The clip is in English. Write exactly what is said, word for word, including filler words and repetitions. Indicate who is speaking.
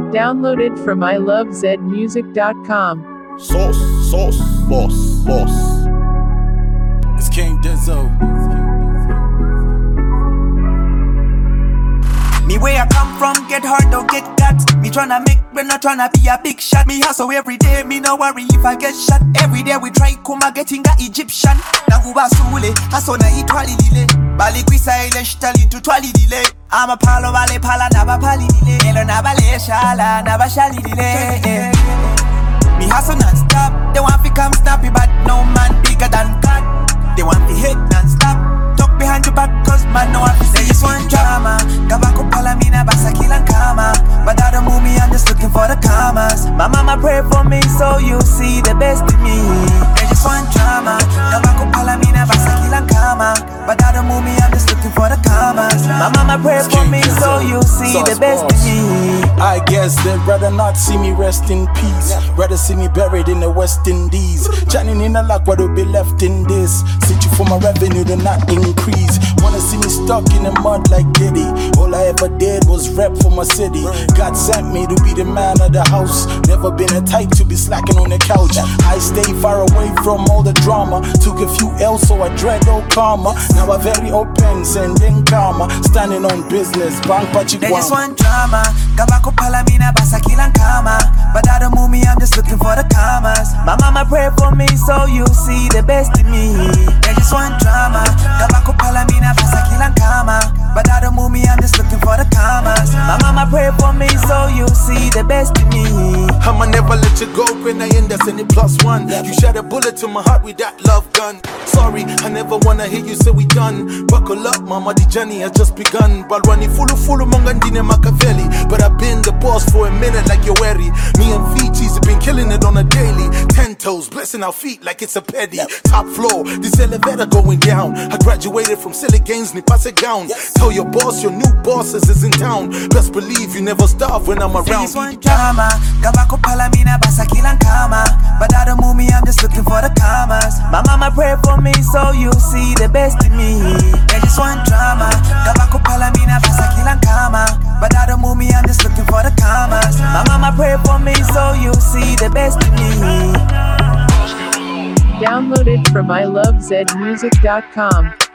Speaker 1: Downloaded from I love zed music dot com.
Speaker 2: Sauce, sauce, boss, boss.
Speaker 3: It's King Dizzo.
Speaker 4: Me where I come from, get hard, don't get that. Me tryna make, but not tryna be a big shot. Me hustle every day, me no worry if I get shot. Every day we try kuma getting a Egyptian. Naguba sule, hustle na itwali lile. Bali kwisa ile shitali into twali lile. I'm a palo vale pala naba pali lile. Nelo naba le shala, naba shali lile. Me hustle non-stop. They want to come snappy, but no man bigger than God. They want to hit non-stop. Talk behind your back, cause man no one to say just one drama. Gabako palamina basa kilang kama. But I don't move me, I'm just looking for the commas. My mama pray for me, so you see the best in me. They just want drama. Gabako palamina basa kilang kama. But I don't move me, I'm just looking for the commas. My mama pray for me, so you see the best in me.
Speaker 3: I guess they'd rather not see me rest in peace. Rather see me buried in the West Indies. Chanting in a lock, what will be left in this? Sit you for my revenue to not increase. Wanna see me stuck in the mud like Diddy. All I ever did was rep for my city. God sent me to be the man of the house. Never been a type to be slacking on the couch. I stay far away from all the drama. Took a few L's so I dread no karma. Now I'm very open, sending karma. Standing on business, bank
Speaker 4: They just want drama. Gabako palamina basa kilang kama. But I don't move me, I'm just looking for the commas. My mama pray for me, so you see the best in me. They just want drama. Gabako palamina basa kilang kama. But I don't move me, I'm just looking for the commas. My mama pray for me, so you see the best in me.
Speaker 5: I'ma never let you go when I end up in it plus one. You shot a bullet to my heart with that love gun. Sorry, I never wanna hear you say we done. Buckle up, mama, the journey has just begun. Balwani fulu fulu mongandine Machiavelli. But I've been the boss for a minute like you're weary. Me and Fiji's have been killing it on a daily. Ten toes, blessing our feet like it's a petty. Top floor, this elevator going down. I graduated from silly games, ni pass it down. Tell your boss your new bosses is in town. Best believe you never starve when I'm around.
Speaker 4: This one drama. Gabako palamina basa kilang kama. But I don't move me, I'm just looking for the commas. My mama pray for me, so you see the best in me. They just want drama. Gabako palamina basa kilang kama. But I don't move me, I'm just looking for the commas. My mama pray for me, so you see the best in me.
Speaker 1: Downloaded from I love zed music dot com.